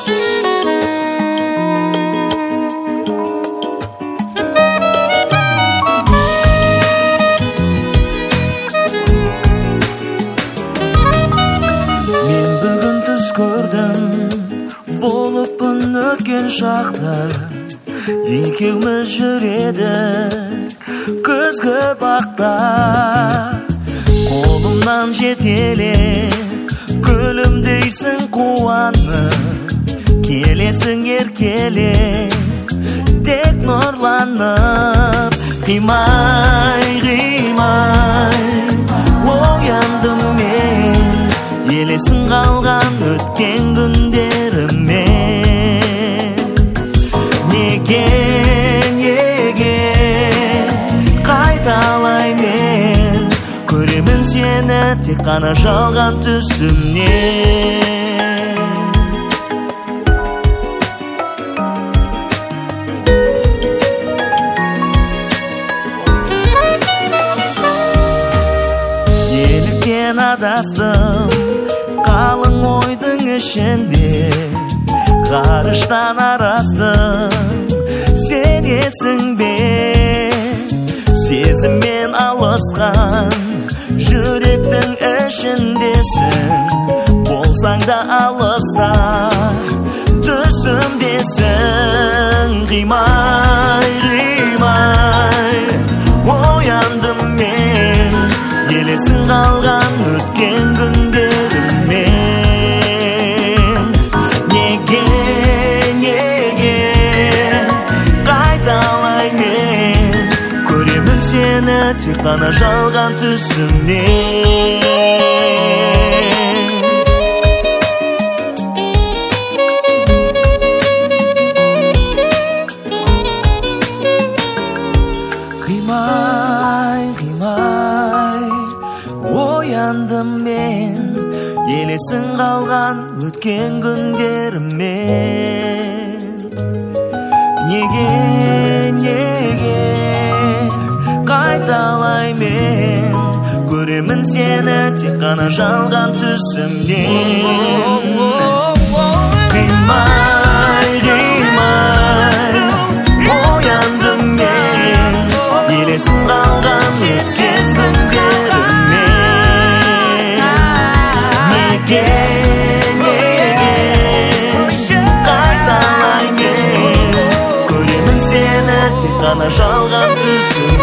Болыппын өткен шақта екеуміз жүредік күзгі бақта. Қолымнан жетелеп күлімдейсің қуанып, келесің еркелеп тек нұрланып. Қимай ояндым мен, елесің қалған өткен күндеріммен. Неге қайталай мен, көремін сені тек қана жалған түсімнен. Еліктен адастым қалың ойдың ішінде, ғарыштан арастым сенесің бе? Сезіммен алысқан жүректің ішіндесің, болсаң да алыста түсімдесің. Қимай ояндым мен, елесің қалған өткен күндеріммен. Неге қайталай мен, көремін сені тек қана жалған түсімнен. Қимай ояндым мен, елесің қалған өткен күндеріммен. Неге қайталай мен, көремін сені тек қана жалған түсімнен. Қимай ояндым мен, елесің қалған өткен күндеріммен. Неге қайталай мен, көремін сені тек қана жалған түсімнен.